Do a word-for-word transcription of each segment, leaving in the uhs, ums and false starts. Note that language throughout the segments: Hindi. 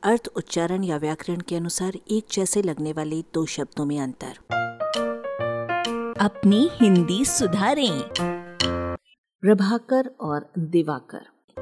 अर्थ, उच्चारण या व्याकरण के अनुसार एक जैसे लगने वाले दो शब्दों में अंतर। अपनी हिंदी सुधारें। प्रभाकर और दिवाकर।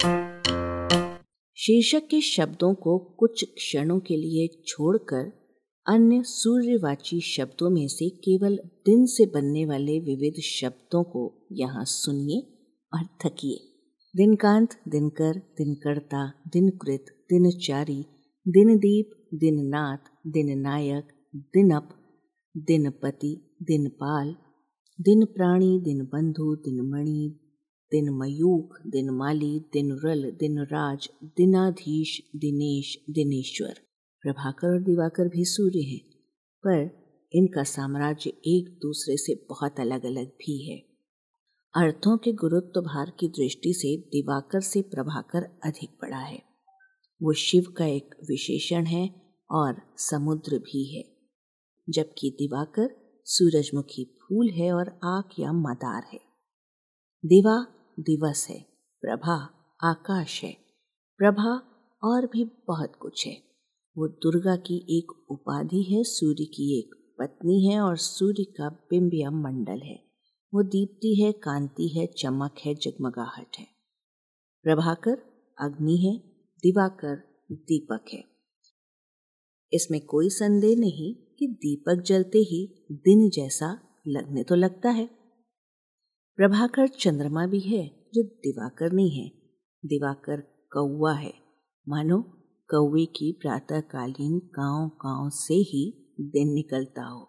शीर्षक के शब्दों को कुछ क्षणों के लिए छोड़कर अन्य सूर्यवाची शब्दों में से केवल दिन से बनने वाले विविध शब्दों को यहाँ सुनिए और थकिए। दिनकांत, दिनकर, दिनकर्ता, दिनकृत, दिनचारी, दिनदीप, दिननाथ, दिननायक, दिनप, दिनपति, दिनपाल, दिन प्राणी, दिनबंधु, दिनमणि, दिनमयूख, दिनमाली, दिनरल, दिनराज, दिनाधीश, दिनेश, दिनेश्वर। प्रभाकर और दिवाकर भी सूर्य हैं, पर इनका साम्राज्य एक दूसरे से बहुत अलग अलग भी है। अर्थों के गुरुत्व भार की दृष्टि से दिवाकर से प्रभाकर अधिक बड़ा है। वो शिव का एक विशेषण है और समुद्र भी है, जबकि दिवाकर सूरजमुखी फूल है और आँख या मदार है। दिवा दिवस है, प्रभा आकाश है। प्रभा और भी बहुत कुछ है। वो दुर्गा की एक उपाधि है, सूर्य की एक पत्नी है और सूर्य का बिंब या मंडल है। वो दीप्ति है, कांति है, चमक है, जगमगाहट है। प्रभाकर अग्नि है, दिवाकर दीपक है। इसमें कोई संदेह नहीं कि दीपक जलते ही दिन जैसा लगने तो लगता है। प्रभाकर चंद्रमा भी है, जो दिवाकर नहीं है। दिवाकर कौवा है, मानो कौवे की प्रातःकालीन काँव काँव से ही दिन निकलता हो।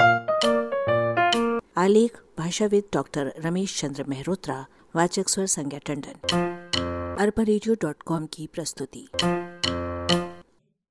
आलेख भाषाविद डॉक्टर रमेश चंद्र मेहरोत्रा। वाचक स्वर संज्ञा टंडन। अरबा रेडियो डॉट कॉम की प्रस्तुति।